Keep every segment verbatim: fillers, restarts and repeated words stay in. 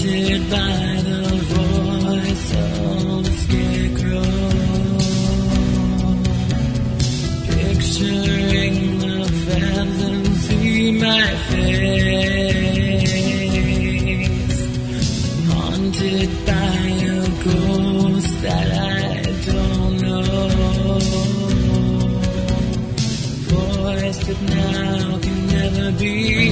haunted by the voice of the scarecrow, picturing the phantoms see my face, haunted by a ghost that I don't know, a voice that now can never be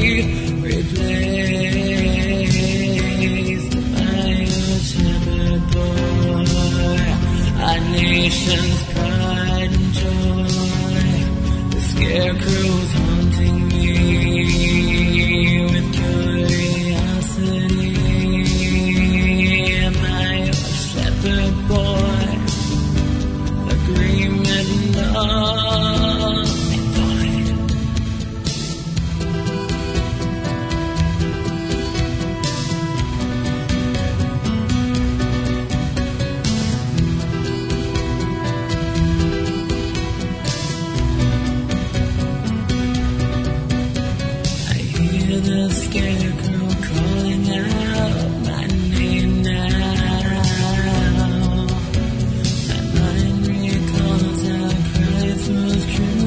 replaced by a shepherd boy, our nation's pride and joy. The scarecrow's haunting me with curiosity. Am I a shepherd boy, a green and all? The scarecrow calling out my name now. My mind recalls how Christ was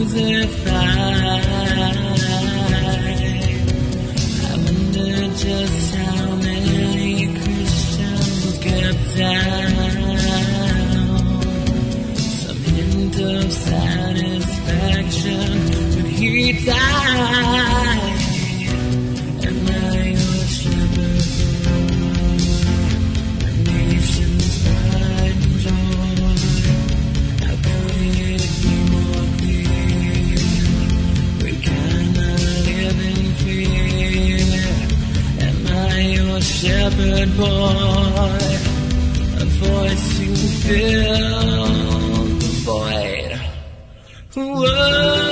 crucified. I wonder just how many Christians kept down some hint of satisfaction when he died. Shepherd boy, a voice to fill the void. Whoa.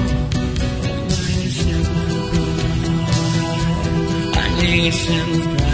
Nation's pride.